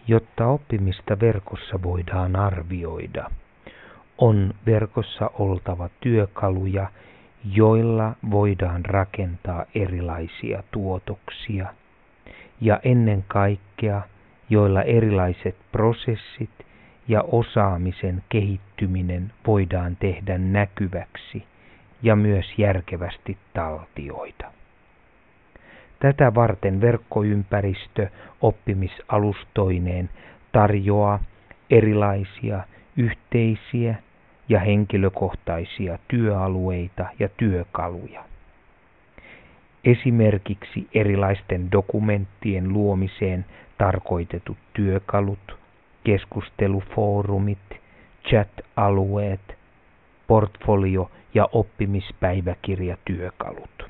Jotta oppimista verkossa voidaan arvioida, on verkossa oltava työkaluja, joilla voidaan rakentaa erilaisia tuotoksia ja ennen kaikkea, joilla erilaiset prosessit ja osaamisen kehittyminen voidaan tehdä näkyväksi ja myös järkevästi taltioida. Tätä varten verkkoympäristö oppimisalustoineen tarjoaa erilaisia yhteisiä ja henkilökohtaisia työalueita ja työkaluja. Esimerkiksi erilaisten dokumenttien luomiseen tarkoitetut työkalut, keskustelufoorumit, chat-alueet, portfolio- ja oppimispäiväkirjatyökalut.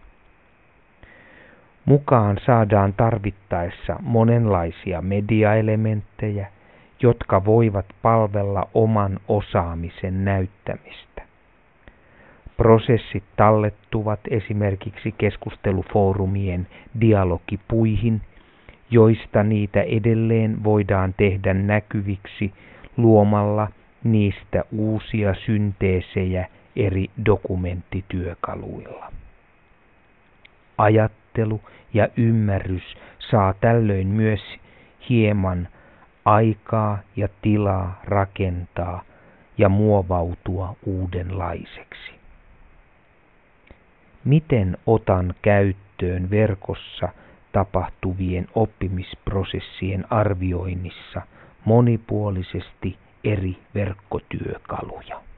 Mukaan saadaan tarvittaessa monenlaisia mediaelementtejä, jotka voivat palvella oman osaamisen näyttämistä. Prosessit tallettuvat esimerkiksi keskustelufoorumien dialogipuihin, joista niitä edelleen voidaan tehdä näkyviksi luomalla niistä uusia synteesejä eri dokumenttityökaluilla. Ajattelu ja ymmärrys saa tällöin myös hieman aikaa ja tilaa rakentaa ja muovautua uudenlaiseksi. Miten otan käyttöön verkossa tapahtuvien oppimisprosessien arvioinnissa monipuolisesti eri verkkotyökaluja?